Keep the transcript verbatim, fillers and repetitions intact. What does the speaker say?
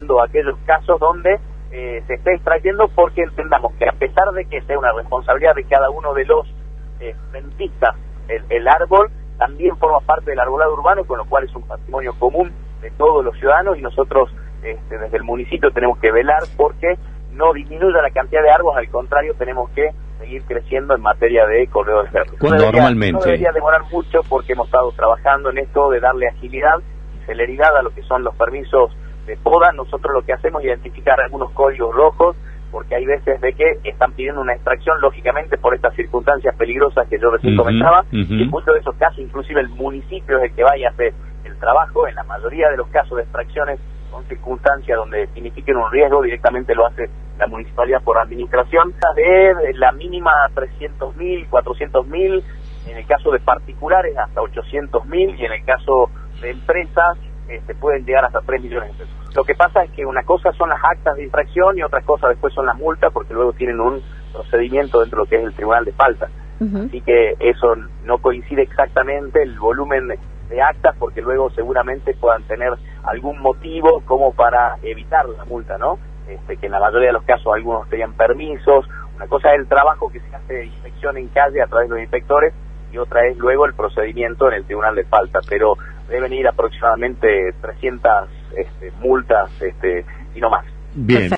revisando aquellos casos donde eh, se esté extrayendo, porque entendamos que a pesar de que sea una responsabilidad de cada uno de los eh, rentistas, el, el árbol también forma parte del arbolado urbano, con lo cual es un patrimonio común de todos los ciudadanos, y nosotros este, desde el municipio tenemos que velar porque no disminuya la cantidad de árboles, al contrario, tenemos que seguir creciendo en materia de corredores verdes. No debería, Normalmente. no debería demorar mucho, porque hemos estado trabajando en esto de darle agilidad y celeridad a lo que son los permisos de poda. Nosotros lo que hacemos es identificar algunos códigos rojos, porque hay veces de que están pidiendo una extracción, lógicamente por estas circunstancias peligrosas que yo recién uh-huh, comentaba, uh-huh. y en muchos de esos casos inclusive el municipio es el que vaya a hacer el trabajo. En la mayoría de los casos de extracciones son circunstancias donde signifiquen un riesgo, directamente lo hace la municipalidad por administración, de la mínima trescientos mil, cuatrocientos mil, en el caso de particulares hasta ochocientos mil, y en el caso de empresas este, pueden llegar hasta tres millones de pesos. Lo que pasa es que una cosa son las actas de infracción y otra cosa después son las multas, porque luego tienen un procedimiento dentro de lo que es el tribunal de falta. Uh-huh. Así que eso no coincide exactamente el volumen de, de actas, porque luego seguramente puedan tener algún motivo como para evitar la multa, ¿no? Este, que en la mayoría de los casos algunos tenían permisos. Una cosa es el trabajo que se hace de inspección en calle a través de los inspectores, y otra es luego el procedimiento en el tribunal de falta, pero deben ir aproximadamente trescientas este, multas, este, y no más. Bien.